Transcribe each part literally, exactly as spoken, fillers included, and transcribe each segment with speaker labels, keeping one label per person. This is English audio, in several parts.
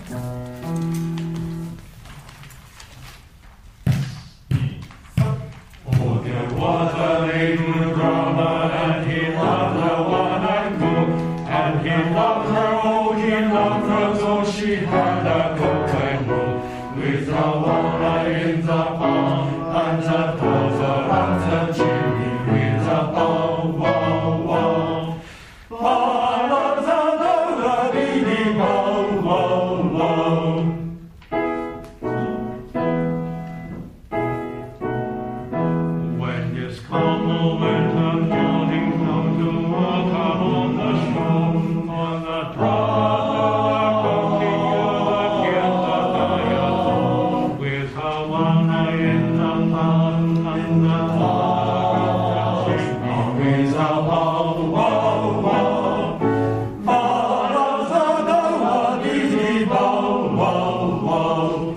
Speaker 1: Oh, there was a maiden drummer, and he loved the one I cook, and he loved her, oh, he loved her, so she had a cook and roll, with the water in the pond, and the daughter of the chimney, with the bow, wow, wow. Bow, bow, dee, bow, wow, wow. When this camel went on journey down to water on the shore, on the draught of the cookie, again the diathon, with her one eye in the pond, and the fog of the chimney, with a bow, wow, wow. Bow, bow, dee, bow, wow, wow.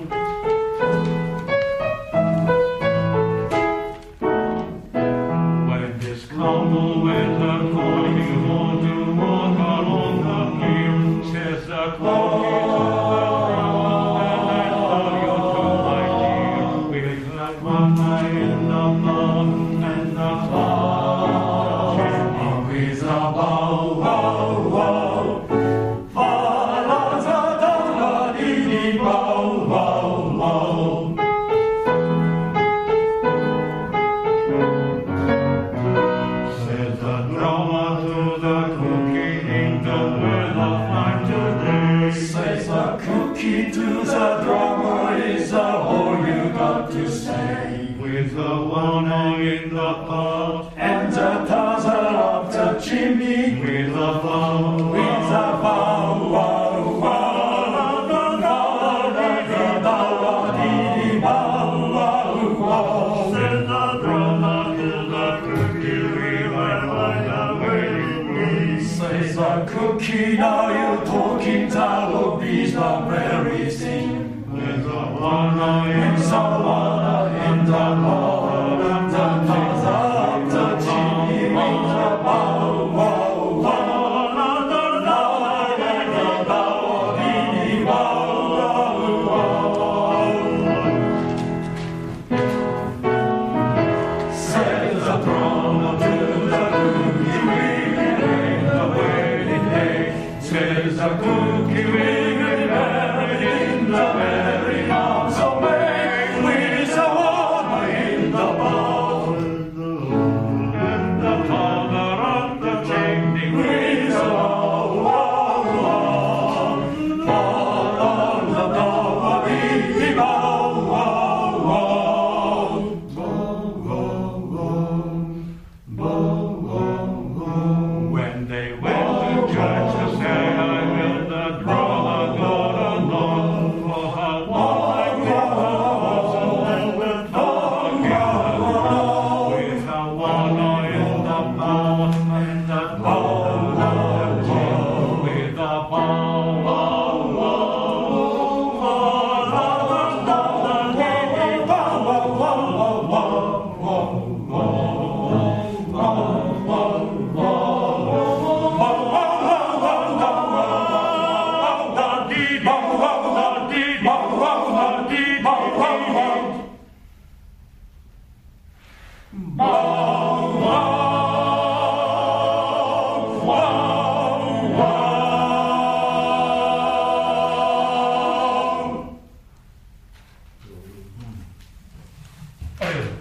Speaker 1: When this camel went a-going on to water on the field, says the cookie to the drummer, and I love you to my dear, with that one eye in the pond, and the fog of the chimney, with a bow, wow, wow. Fa-la-za-da-la-dee-dee, bow, wow, wow. Said the drummer to the cookie, ain't the weather fine today? Says the cookie to the drummer, is that all you got to say? With the one eye in the pot, and the tozer of the chimney, with a bow, with a bow, wow, wow. Da-da-da-da-da-dee, bow, wow, wow. Said the drummer to the cookie, we might find a wedding ring. Says the cookie, now you're talking, that will be the very thing. With the one eye, with the one eye in the pot, and the tozer of the chimney, with a bow, wow, wow. Da-da-da-da-da-dee, bow, wow, wow. Said the drummer to the cookie, we made the wedding day. Says the cookie, we get married in the very arms of May, with a water in the bowl, and the father of the chimney, with a bow, wow, wow. Bow, bow, bow, dee, bow, wow, wow. Bow, bow, bow, bow, bow, bow. When they went to church to say, I will the drummer got along, for her one I give her was, and with her with her one eye in the bow, and the bow, wow, wow, with the bow, wow, wow, wow, bow, wow, wow, wow, wow, wow, wow, wow, wow. Hey.